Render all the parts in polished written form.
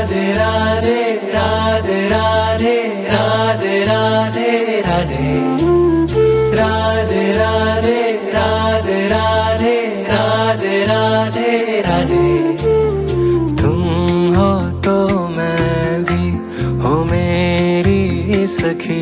राधे राधे राधे राधे राधे राधे राधे राधे राधे राधे राधे राधे राधे राधे। तुम हो तो मैं भी हो मेरी सखी,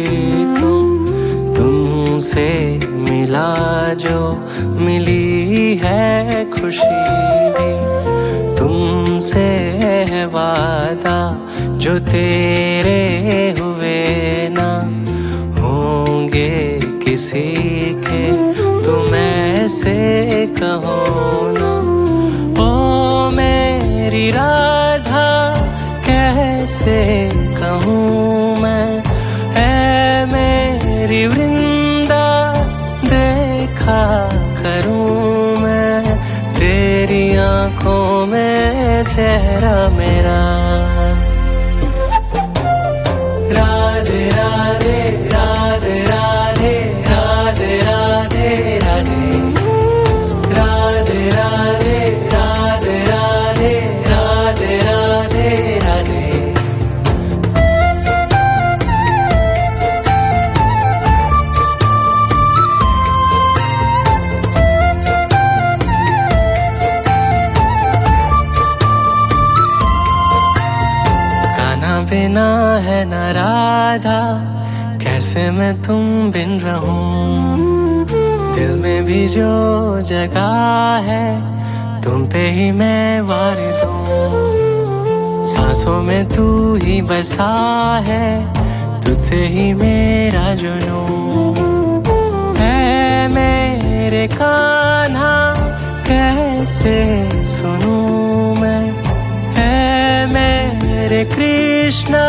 तुमसे मिला जो मिली है खुशी भी, तुमसे है वादा जो तेरे हुए ना होंगे किसी के, तुम ऐसे कहो ना। ओ मेरी राधा कैसे कहूँ मैं, है मेरी वृंदा देखा करूँ मैं, तेरी आँखों में चेहरा मेरा। राधे राधे राधे राधे राधे राधे राधे राधे राधे राधे राधे राधे राधे राधे। बिना है न राधा, कैसे मैं तुम बिन रहूं, दिल में भी जो जगह है तुम पे ही मैं वार दूं। सांसों में तू ही बसा है, तुझसे ही मेरा जुनूं है। मेरे कान्हा कैसे सुनूं मैं, है मेरे कृष्णा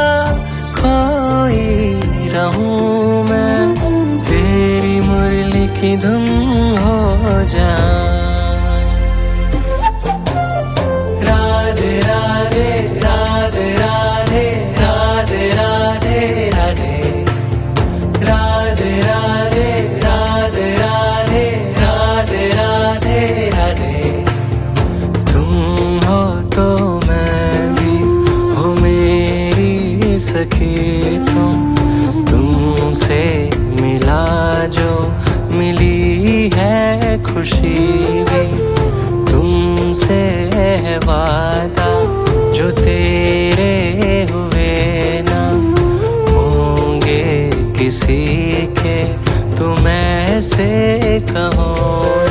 खोई रहूं मैं, तेरी मुरली की धुन हो जाऊं। राधे राधे राधे राधे राधे राधे राधे राधे राधे राधे राधे राधे राधे राधे। तुम हो तो मैं भी हो मेरी सखी, तुमसे मिला जो मिली है खुशी भी, तुमसे है वादा जो तेरे हुए ना होंगे किसी के, तुम ऐसे कहो।